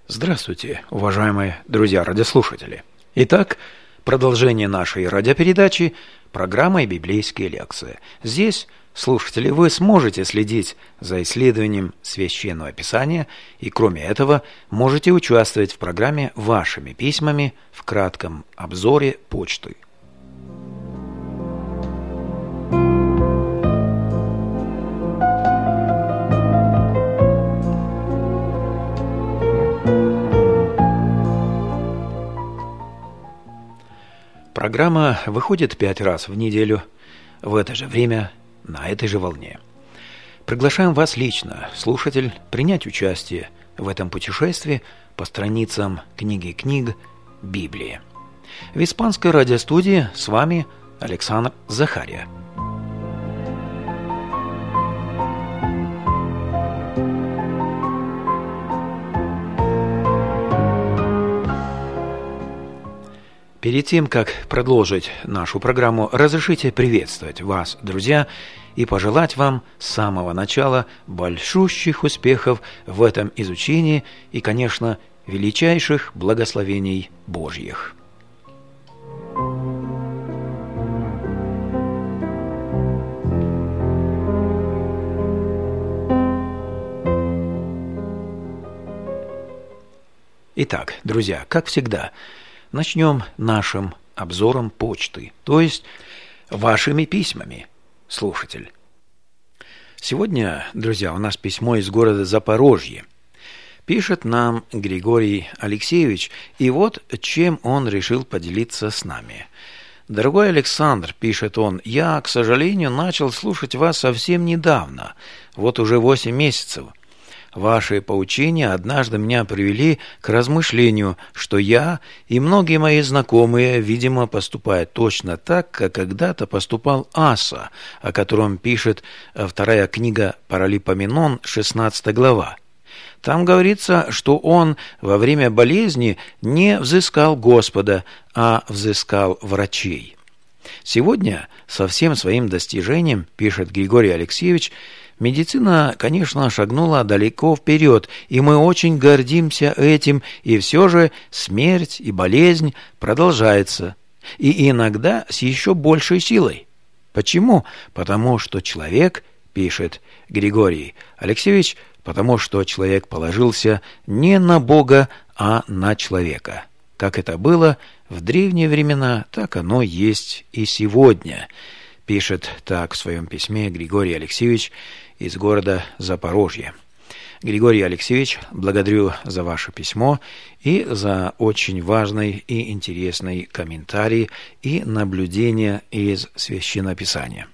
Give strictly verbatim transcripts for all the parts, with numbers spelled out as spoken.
Здравствуйте, уважаемые друзья-радиослушатели. Итак, продолжение нашей радиопередачи программой «Библейские лекции». Здесь, слушатели, вы сможете следить за исследованием Священного Писания и, кроме этого, можете участвовать в программе вашими письмами в кратком обзоре почты. Программа выходит пять раз в неделю, в это же время, на этой же волне. Приглашаем вас лично, слушатель, принять участие в этом путешествии по страницам книги книг Библии. В испанской радиостудии с вами Александр Захария. Перед тем, как продолжить нашу программу, разрешите приветствовать вас, друзья, и пожелать вам с самого начала большущих успехов в этом изучении и, конечно, величайших благословений Божьих. Итак, друзья, как всегда, начнем нашим обзором почты, то есть вашими письмами, слушатель. Сегодня, друзья, у нас письмо из города Запорожье. Пишет нам Григорий Алексеевич, и вот чем он решил поделиться с нами. «Дорогой Александр», — пишет он, — «я, к сожалению, начал слушать вас совсем недавно, вот уже восемь месяцев. Ваши поучения однажды меня привели к размышлению, что я и многие мои знакомые, видимо, поступают точно так, как когда-то поступал Аса, о котором пишет вторая книга Паралипоменон, шестнадцатая глава. Там говорится, что он во время болезни не взыскал Господа, а взыскал врачей. Сегодня со всем своим достижением, пишет Григорий Алексеевич, медицина, конечно, шагнула далеко вперед, и мы очень гордимся этим, и все же смерть и болезнь продолжается, и иногда с еще большей силой. Почему? Потому что человек, пишет Григорий Алексеевич, потому что человек положился не на Бога, а на человека. Как это было в древние времена, так оно есть и сегодня, пишет так в своем письме Григорий Алексеевич из города Запорожье. Григорий Алексеевич, благодарю за ваше письмо и за очень важный и интересный комментарий и наблюдение из Священного Писания.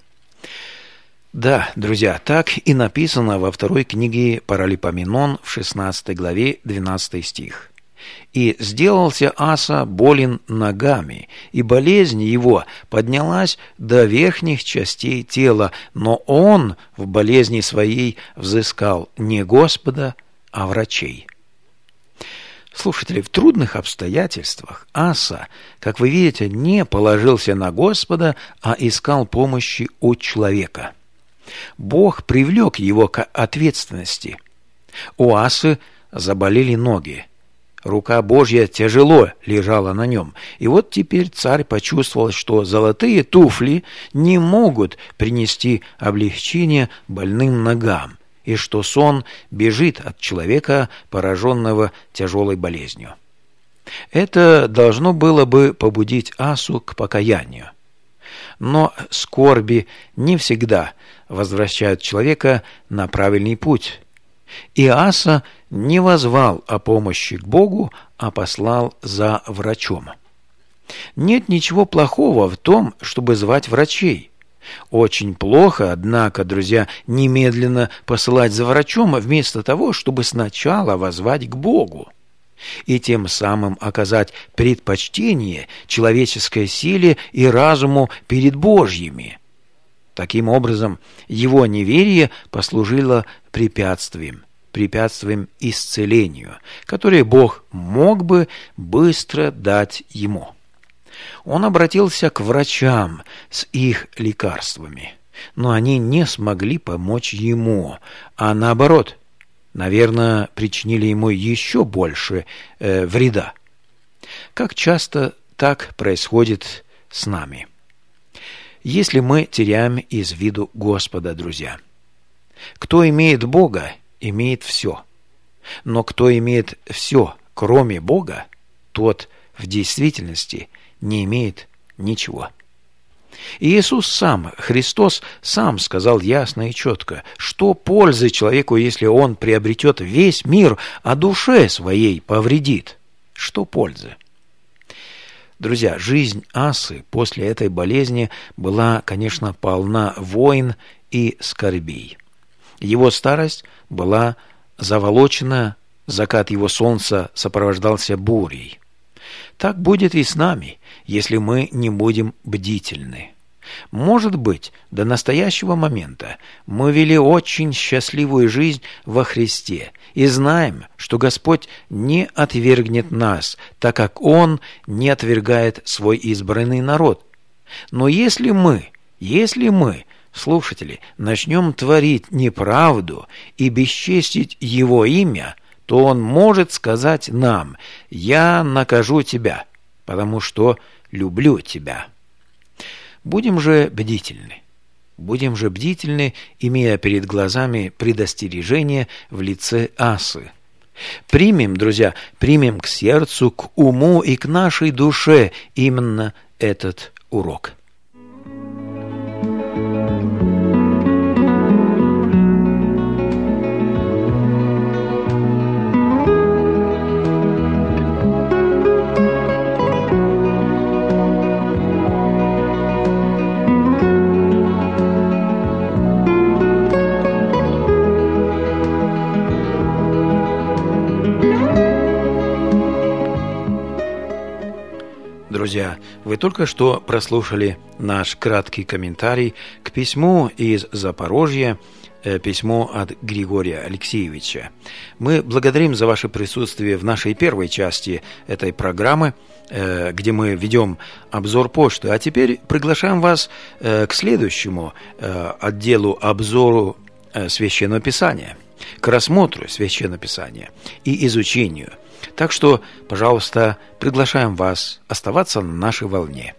Да, друзья, так и написано во второй книге Паралипоменон в шестнадцатой главе, двенадцатый стих. «И сделался Аса болен ногами, и болезнь его поднялась до верхних частей тела, но он в болезни своей взыскал не Господа, а врачей». Слушатели, в трудных обстоятельствах Аса, как вы видите, не положился на Господа, а искал помощи у человека. Бог привлек его к ответственности. У Асы заболели ноги. Рука Божья тяжело лежала на нем. И вот теперь царь почувствовал, что золотые туфли не могут принести облегчение больным ногам, и что сон бежит от человека, пораженного тяжелой болезнью. Это должно было бы побудить Асу к покаянию. Но скорби не всегда возвращают человека на правильный путь. И Аса не воззвал о помощи к Богу, а послал за врачом. Нет ничего плохого в том, чтобы звать врачей. Очень плохо, однако, друзья, немедленно посылать за врачом, вместо того, чтобы сначала воззвать к Богу, и тем самым оказать предпочтение человеческой силе и разуму перед Божьими. Таким образом, его неверие послужило препятствием, препятствием исцелению, которое Бог мог бы быстро дать ему. Он обратился к врачам с их лекарствами, но они не смогли помочь ему, а наоборот, наверное, причинили ему еще больше э, вреда. Как часто так происходит с нами, если мы теряем из виду Господа, друзья? Кто имеет Бога, имеет все. Но кто имеет все, кроме Бога, тот в действительности не имеет ничего. И Иисус сам, Христос, сам сказал ясно и четко, что пользы человеку, если он приобретет весь мир, а душе своей повредит. Что пользы? Друзья, жизнь Асы после этой болезни была, конечно, полна войн и скорбей. Его старость была заволочена, закат его солнца сопровождался бурей. Так будет и с нами, если мы не будем бдительны. Может быть, до настоящего момента мы вели очень счастливую жизнь во Христе и знаем, что Господь не отвергнет нас, так как Он не отвергает свой избранный народ. Но если мы, если мы, слушатели, начнем творить неправду и бесчестить Его имя, то Он может сказать нам: «Я накажу тебя, потому что люблю тебя». Будем же бдительны. Будем же бдительны, имея перед глазами предостережение в лице Асы. Примем, друзья, примем к сердцу, к уму и к нашей душе именно этот урок. Друзья, вы только что прослушали наш краткий комментарий к письму из Запорожья, письмо от Григория Алексеевича. Мы благодарим за ваше присутствие в нашей первой части этой программы, где мы ведем обзор почты. А теперь приглашаем вас к следующему отделу обзору Священного Писания, к рассмотру Священного Писания и изучению. Так что, пожалуйста, приглашаем вас оставаться на нашей волне.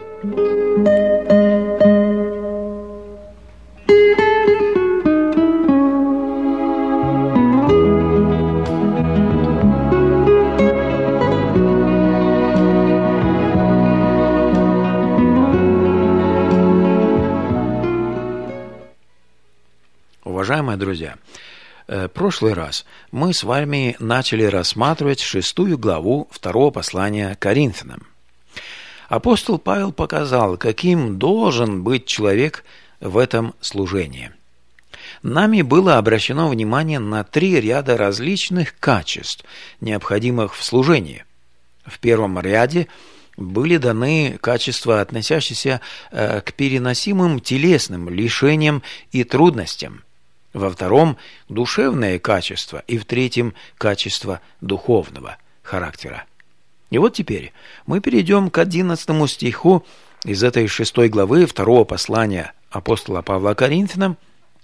Уважаемые друзья, в прошлый раз мы с вами начали рассматривать шестую главу второго послания Коринфянам. Апостол Павел показал, каким должен быть человек в этом служении. Нами было обращено внимание на три ряда различных качеств, необходимых в служении. В первом ряде были даны качества, относящиеся к переносимым телесным лишениям и трудностям. Во втором – душевное качество, и в третьем – качество духовного характера. И вот теперь мы перейдем к одиннадцатому стиху из этой шестой главы второго послания апостола Павла Коринфянам,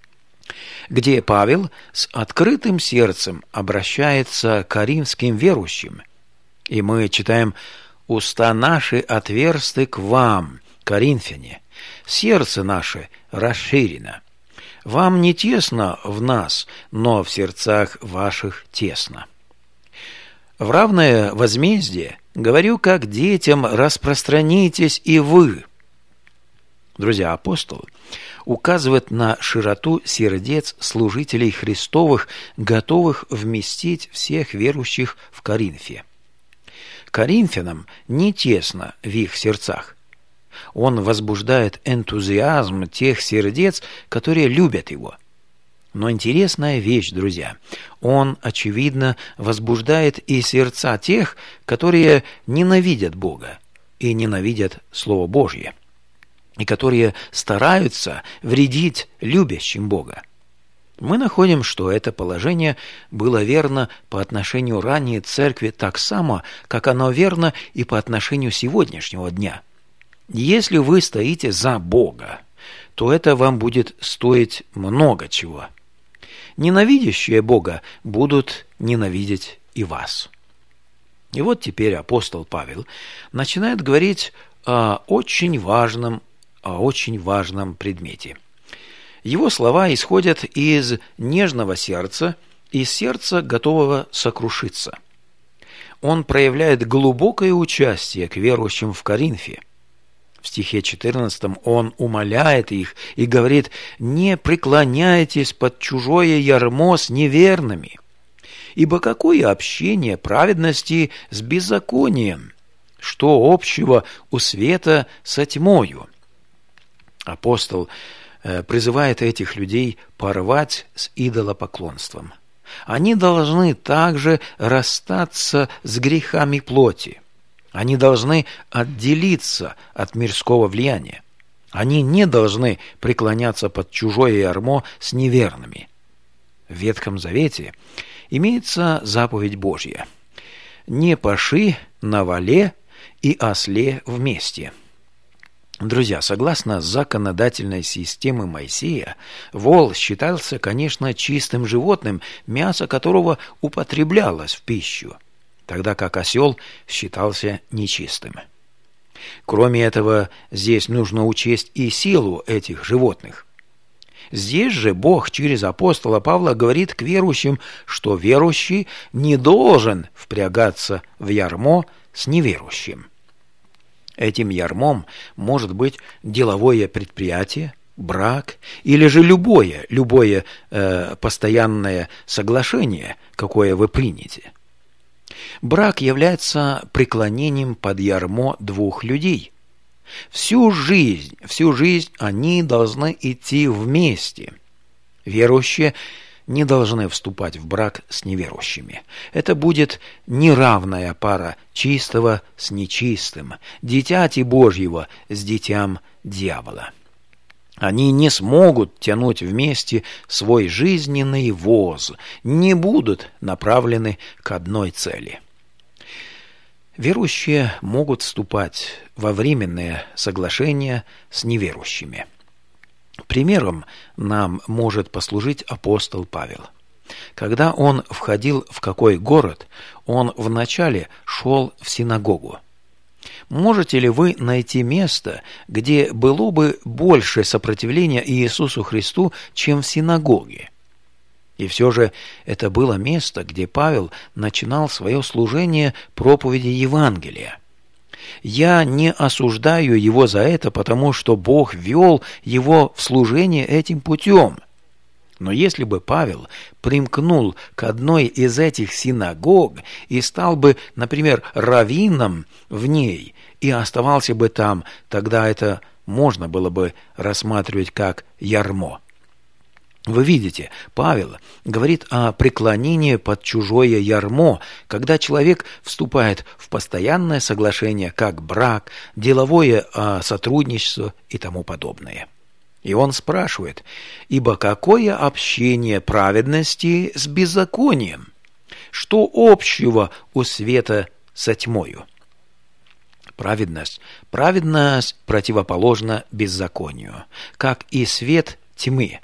где Павел с открытым сердцем обращается к коринфским верующим. И мы читаем: «Уста наши отверсты к вам, коринфяне, сердце наше расширено. Вам не тесно в нас, но в сердцах ваших тесно». В равное возмездие говорю, как детям, распространитесь и вы. Друзья, апостол указывает на широту сердец служителей Христовых, готовых вместить всех верующих в Коринфе. Коринфянам не тесно в их сердцах. Он возбуждает энтузиазм тех сердец, которые любят его. Но интересная вещь, друзья, он, очевидно, возбуждает и сердца тех, которые ненавидят Бога и ненавидят Слово Божье, и которые стараются вредить любящим Бога. Мы находим, что это положение было верно по отношению ранней церкви так само, как оно верно и по отношению сегодняшнего дня. Если вы стоите за Бога, то это вам будет стоить много чего. ненавидящие Бога будут ненавидеть и вас. И вот теперь апостол Павел начинает говорить о очень важном, о очень важном предмете. Его слова исходят из нежного сердца, из сердца, готового сокрушиться. Он проявляет глубокое участие к верующим в Коринфе. В стихе четырнадцатом он умоляет их и говорит: «Не преклоняйтесь под чужое ярмо с неверными, ибо какое общение праведности с беззаконием? Что общего у света со тьмою?» Апостол призывает этих людей порвать с идолопоклонством. Они должны также расстаться с грехами плоти. Они должны отделиться от мирского влияния. Они не должны преклоняться под чужое ярмо с неверными. В Ветхом Завете имеется заповедь Божья: «Не паши на воле и осле вместе». Друзья, согласно законодательной системе Моисея, вол считался, конечно, чистым животным, мясо которого употреблялось в пищу, тогда как осел считался нечистым. Кроме этого, здесь нужно учесть и силу этих животных. Здесь же Бог через апостола Павла говорит к верующим, что верующий не должен впрягаться в ярмо с неверующим. Этим ярмом может быть деловое предприятие, брак или же любое, любое э, постоянное соглашение, какое вы примете. Брак является преклонением под ярмо двух людей. Всю жизнь, всю жизнь они должны идти вместе. Верующие не должны вступать в брак с неверующими. Это будет неравная пара чистого с нечистым, дитяти Божьего с дитям дьявола. Они не смогут тянуть вместе свой жизненный воз, не будут направлены к одной цели. Верующие могут вступать во временные соглашения с неверующими. Примером нам может послужить апостол Павел. Когда он входил в какой город, он вначале шел в синагогу. Можете ли вы найти место, где было бы больше сопротивления Иисусу Христу, чем в синагоге? И все же это было место, где Павел начинал свое служение проповеди Евангелия. Я не осуждаю его за это, потому что Бог вел его в служение этим путем. Но если бы Павел примкнул к одной из этих синагог и стал бы, например, раввином в ней и оставался бы там, тогда это можно было бы рассматривать как ярмо. Вы видите, Павел говорит о преклонении под чужое ярмо, когда человек вступает в постоянное соглашение, как брак, деловое сотрудничество и тому подобное. И он спрашивает: «Ибо какое общение праведности с беззаконием? Что общего у света со тьмою?» Праведность, праведность противоположна беззаконию, как и свет тьмы.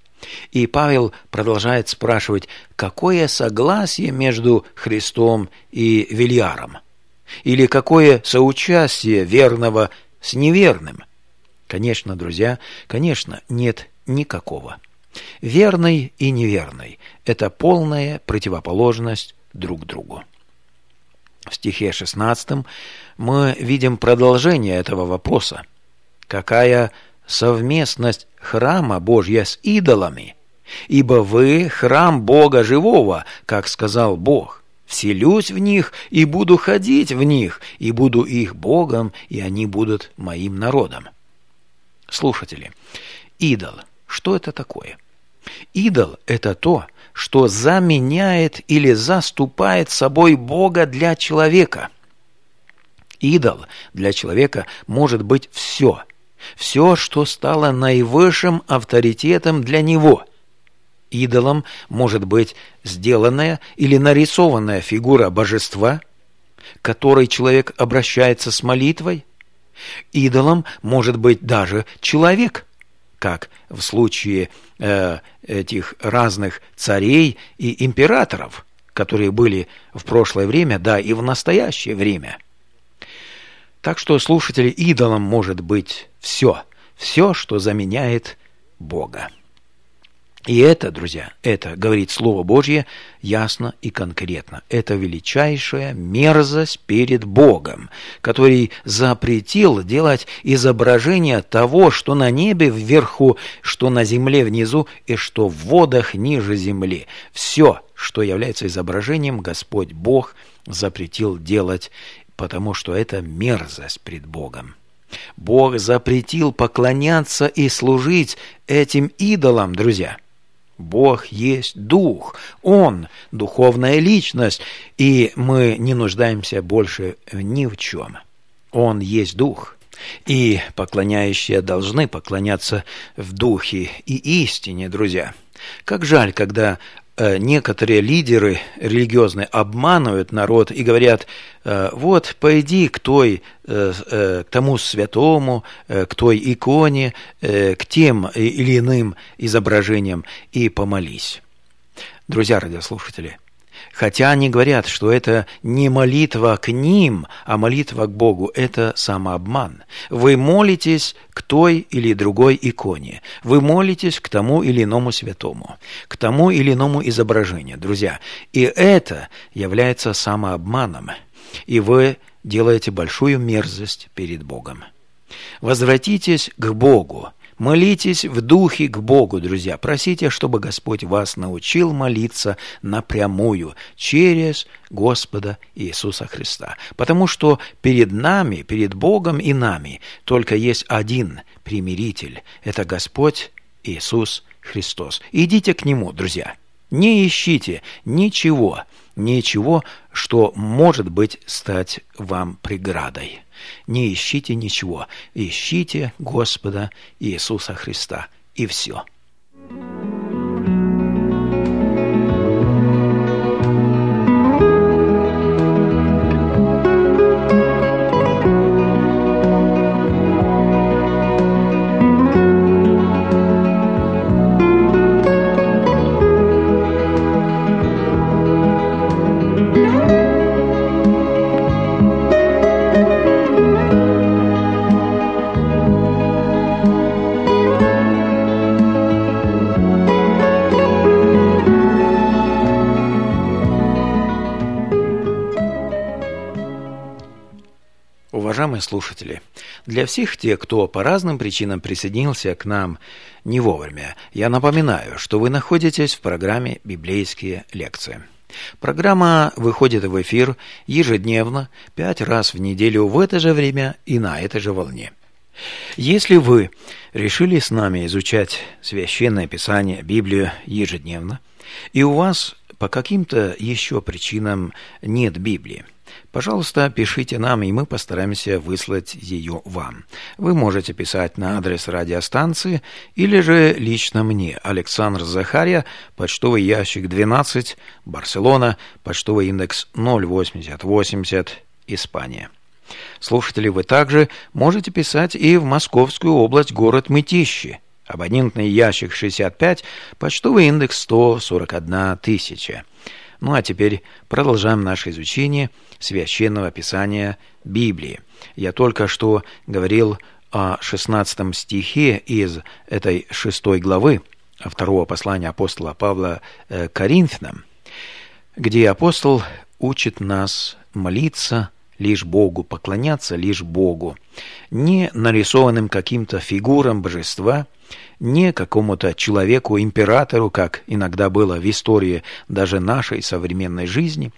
И Павел продолжает спрашивать, какое согласие между Христом и Велиаром? Или какое соучастие верного с неверным? Конечно, друзья, конечно, нет никакого. Верный и неверный – это полная противоположность друг другу. В стихе шестнадцатом мы видим продолжение этого вопроса. Какая совместность храма Божья с идолами? Ибо вы храм Бога живого, как сказал Бог. Вселюсь в них и буду ходить в них, и буду их Богом, и они будут моим народом. Слушатели, идол, что это такое? Идол – это то, что заменяет или заступает собой Бога для человека. Идол для человека может быть все. Все, что стало наивысшим авторитетом для него. Идолом может быть сделанная или нарисованная фигура божества, к которой человек обращается с молитвой. Идолом может быть даже человек, как в случае э, этих разных царей и императоров, которые были в прошлое время, да, и в настоящее время. Так что, слушатели, идолом может быть все, все, что заменяет Бога. И это, друзья, это, говорит Слово Божье, ясно и конкретно. Это величайшая мерзость перед Богом, который запретил делать изображение того, что на небе вверху, что на земле внизу и что в водах ниже земли. Все, что является изображением, Господь Бог запретил делать, потому что это мерзость пред Богом. Бог запретил поклоняться и служить этим идолам, друзья. Бог есть Дух, Он – духовная личность, и мы не нуждаемся больше ни в чем. Он есть Дух, и поклоняющие должны поклоняться в Духе и истине, друзья. Как жаль, когда некоторые лидеры религиозные обманывают народ и говорят: вот, пойди к той, к тому святому, к той иконе, к тем или иным изображениям и помолись. Друзья радиослушатели, хотя они говорят, что это не молитва к ним, а молитва к Богу, это самообман. Вы молитесь к той или другой иконе, вы молитесь к тому или иному святому, к тому или иному изображению, друзья. И это является самообманом, и вы делаете большую мерзость перед Богом. Возвратитесь к Богу. Молитесь в духе к Богу, друзья. Просите, чтобы Господь вас научил молиться напрямую через Господа Иисуса Христа. Потому что перед нами, перед Богом и нами только есть один примиритель. Это Господь Иисус Христос. Идите к Нему, друзья. Не ищите ничего, ничего, что может быть стать вам преградой. Не ищите ничего, ищите Господа Иисуса Христа, и все. Уважаемые слушатели, для всех тех, кто по разным причинам присоединился к нам не вовремя, я напоминаю, что вы находитесь в программе «Библейские лекции». Программа выходит в эфир ежедневно, пять раз в неделю в это же время и на этой же волне. Если вы решили с нами изучать Священное Писание, Библию ежедневно, и у вас по каким-то еще причинам нет Библии, пожалуйста, пишите нам, и мы постараемся выслать ее вам. Вы можете писать на адрес радиостанции или же лично мне, Александр Захарья, почтовый ящик двенадцать, Барселона, почтовый индекс ноль восемьдесят восемьдесят, Испания. Слушатели, вы также можете писать и в Московскую область, город Мытищи, абонентный ящик шестьдесят пять, почтовый индекс сто сорок одна тысяча. Ну а теперь продолжаем наше изучение Священного Писания Библии. Я только что говорил о шестнадцатом стихе из этой шестой главы второго послания апостола Павла к Коринфянам, где апостол учит нас молиться лишь Богу, поклоняться лишь Богу, не нарисованным каким-то фигурам божества, не какому-то человеку, императору, как иногда было в истории даже нашей современной жизни,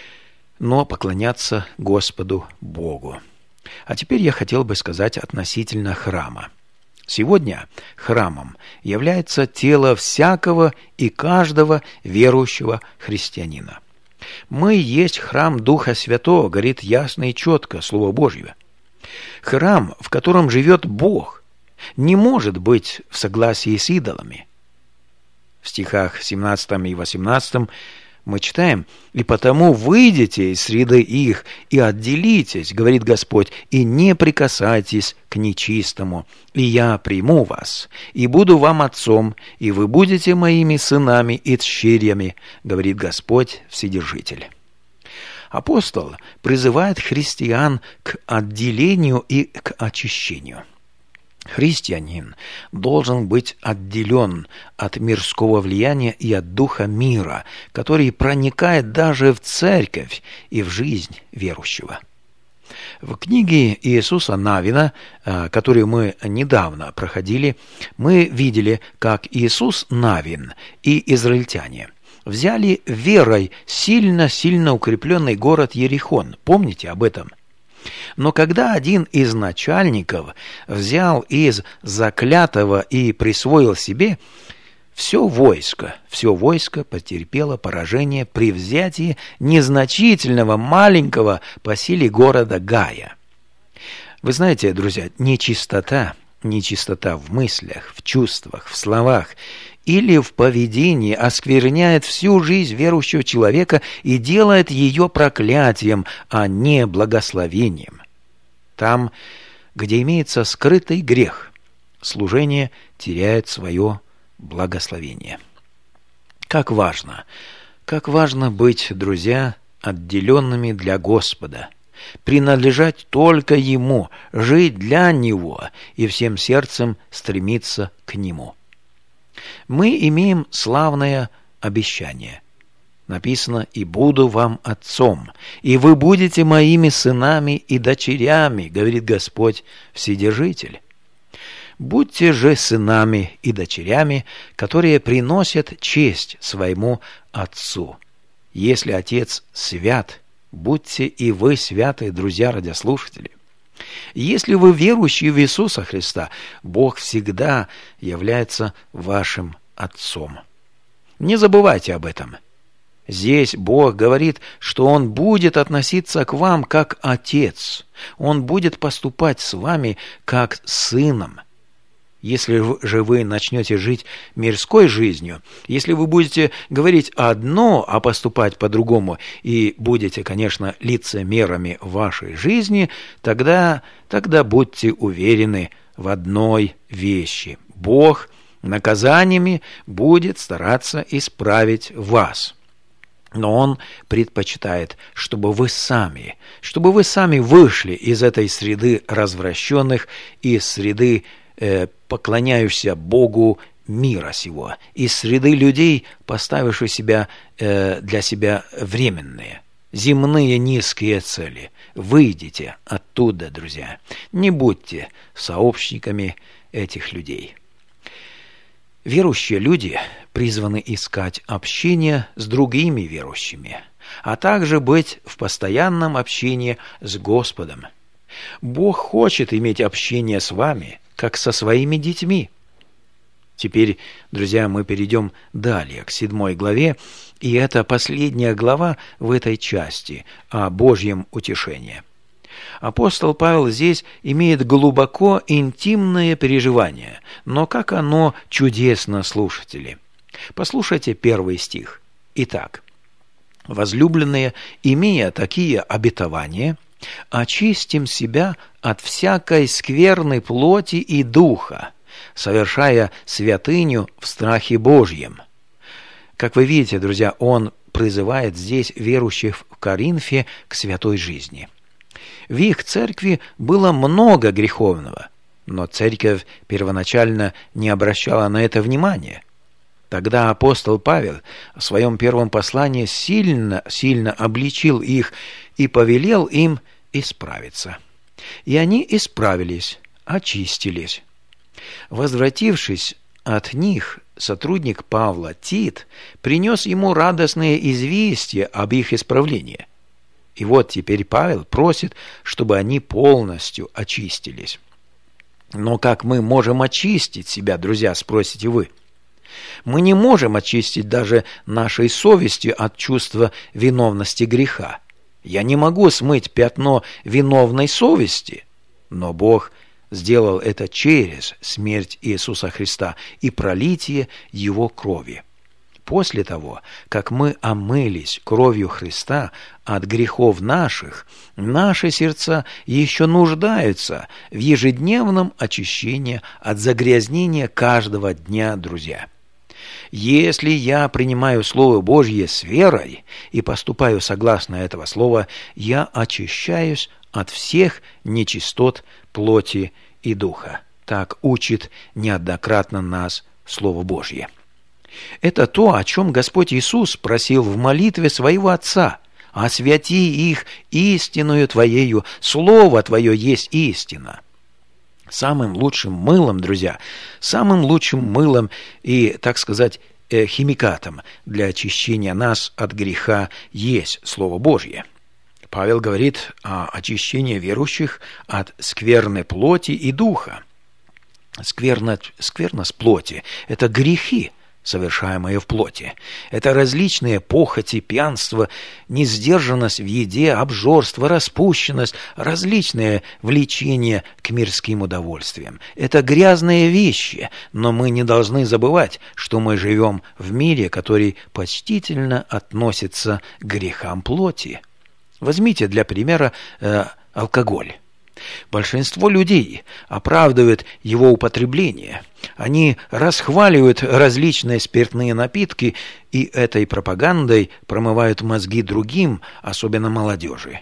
но поклоняться Господу Богу. А теперь я хотел бы сказать относительно храма. Сегодня храмом является тело всякого и каждого верующего христианина. Мы есть храм Духа Святого, говорит ясно и четко Слово Божье. Храм, в котором живет Бог, не может быть в согласии с идолами. В стихах семнадцатом и восемнадцатом Мы читаем: «И потому выйдите из среды их и отделитесь, говорит Господь, и не прикасайтесь к нечистому, и я приму вас, и буду вам отцом, и вы будете моими сынами и дщерями, говорит Господь Вседержитель». Апостол призывает христиан к отделению и к очищению. Христианин должен быть отделен от мирского влияния и от духа мира, который проникает даже в церковь и в жизнь верующего. В книге Иисуса Навина, которую мы недавно проходили, мы видели, как Иисус Навин и израильтяне взяли верой сильно-сильно укрепленный город Ерихон. Помните об этом? Но когда один из начальников взял из заклятого и присвоил себе, все войско, все войско потерпело поражение при взятии незначительного маленького по силе города Гая. Вы знаете, друзья, нечистота, нечистота в мыслях, в чувствах, в словах или в поведении оскверняет всю жизнь верующего человека и делает ее проклятием, а не благословением. Там, где имеется скрытый грех, служение теряет свое благословение. Как важно, как важно быть, друзья, отделенными для Господа, принадлежать только Ему, жить для Него и всем сердцем стремиться к Нему. Мы имеем славное обещание. Написано: «И буду вам отцом, и вы будете моими сынами и дочерями, говорит Господь Вседержитель». Будьте же сынами и дочерями, которые приносят честь своему Отцу. Если Отец свят, будьте и вы святы, друзья радиослушатели. Если вы верующие в Иисуса Христа, Бог всегда является вашим Отцом. Не забывайте об этом. Здесь Бог говорит, что Он будет относиться к вам как Отец. Он будет поступать с вами как с Сыном. Если же вы начнете жить мирской жизнью, если вы будете говорить одно, а поступать по-другому, и будете, конечно, лицемерами в вашей жизни, тогда, тогда будьте уверены в одной вещи. Бог наказаниями будет стараться исправить вас. Но Он предпочитает, чтобы вы сами, чтобы вы сами вышли из этой среды развращенных, из среды поклоняющихся Богу мира сего, из среды людей, поставивших себя, э, для себя временные, земные низкие цели. Выйдите оттуда, друзья. Не будьте сообщниками этих людей. Верующие люди призваны искать общение с другими верующими, а также быть в постоянном общении с Господом. Бог хочет иметь общение с вами, как со своими детьми. Теперь, друзья, мы перейдем далее, к седьмой главе, и это последняя глава в этой части о Божьем утешении. Апостол Павел здесь имеет глубоко интимное переживание, но как оно чудесно, слушатели. Послушайте первый стих. Итак, возлюбленные, имея такие обетования, очистим себя от всякой скверной плоти и духа, совершая святыню в страхе Божьем. Как вы видите, друзья, он призывает здесь верующих в Коринфе к святой жизни. В их церкви было много греховного, но церковь первоначально не обращала на это внимания. Тогда апостол Павел в своем первом послании сильно, сильно обличил их и повелел им исправиться. И они исправились, очистились. Возвратившись от них, сотрудник Павла Тит принес ему радостное известие об их исправлении. И вот теперь Павел просит, чтобы они полностью очистились. Но как мы можем очистить себя, друзья, спросите вы? Мы не можем очистить даже нашей совестью от чувства виновности греха. Я не могу смыть пятно виновной совести, но Бог сделал это через смерть Иисуса Христа и пролитие Его крови. после того, как мы омылись кровью Христа от грехов наших, наши сердца еще нуждаются в ежедневном очищении от загрязнения каждого дня, друзья. Если я принимаю Слово Божье с верой и поступаю согласно этого Слова, я очищаюсь от всех нечистот плоти и духа. Так учит неоднократно нас Слово Божье. Это то, о чем Господь Иисус просил в молитве своего Отца: «Освяти их истиною Твоею, Слово Твое есть истина». Самым лучшим мылом, друзья, самым лучшим мылом и, так сказать, химикатом для очищения нас от греха есть Слово Божье. Павел говорит о очищении верующих от скверной плоти и духа. Скверно, скверность плоти – это грехи, совершаемые в плоти. Это различные похоти, пьянство, несдержанность в еде, обжорство, распущенность, различные влечения к мирским удовольствиям. Это грязные вещи, но мы не должны забывать, что мы живем в мире, который почтительно относится к грехам плоти. Возьмите для примера э, алкоголь. Большинство людей оправдывают его употребление. Они расхваливают различные спиртные напитки и этой пропагандой промывают мозги другим, особенно молодежи.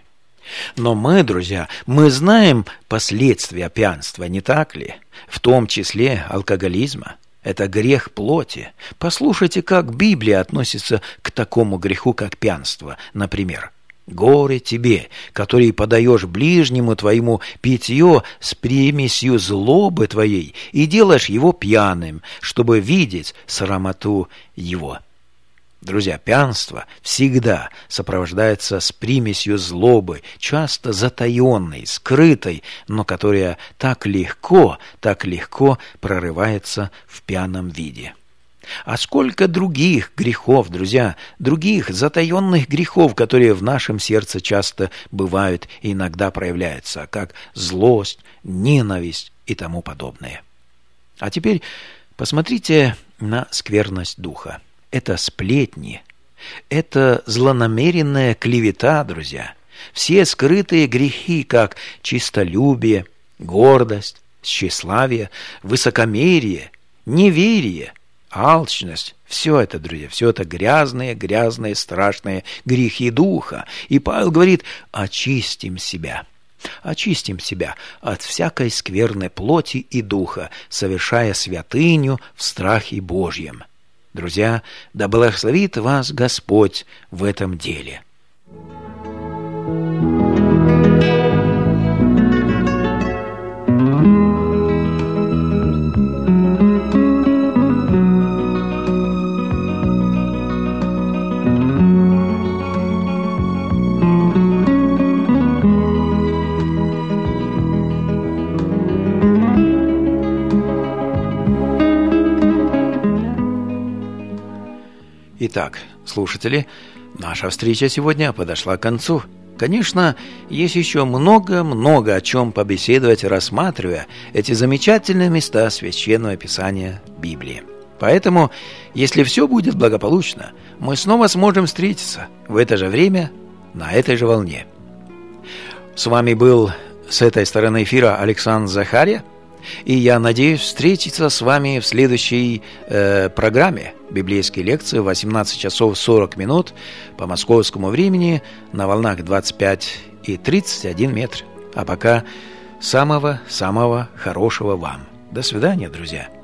Но мы, друзья, мы знаем последствия пьянства, не так ли? В том числе алкоголизма. Это грех плоти. Послушайте, как Библия относится к такому греху, как пьянство, например. «Горе тебе, который подаешь ближнему твоему питье с примесью злобы твоей и делаешь его пьяным, чтобы видеть срамоту его». Друзья, пьянство всегда сопровождается с примесью злобы, часто затаенной, скрытой, но которая так легко, так легко прорывается в пьяном виде. А сколько других грехов, друзья, других затаенных грехов, которые в нашем сердце часто бывают и иногда проявляются, как злость, ненависть и тому подобное. А теперь посмотрите на скверность духа. Это сплетни, это злонамеренная клевета, друзья. Все скрытые грехи, как честолюбие, гордость, тщеславие, высокомерие, неверие, алчность, все это, друзья, все это грязные, грязные, страшные грехи духа. И Павел говорит: очистим себя, очистим себя от всякой скверной плоти и духа, совершая святыню в страхе Божьем. Друзья, да благословит вас Господь в этом деле. Итак, слушатели, наша встреча сегодня подошла к концу. Конечно, есть еще много-много о чем побеседовать, рассматривая эти замечательные места Священного Писания Библии. Поэтому, если все будет благополучно, мы снова сможем встретиться в это же время, на этой же волне. С вами был с этой стороны эфира Александр Захария, и я надеюсь встретиться с вами в следующей э, программе библейской лекции в восемнадцать часов сорок минут по московскому времени на волнах двадцать пять и тридцать один метр. А пока самого-самого хорошего вам. До свидания, друзья.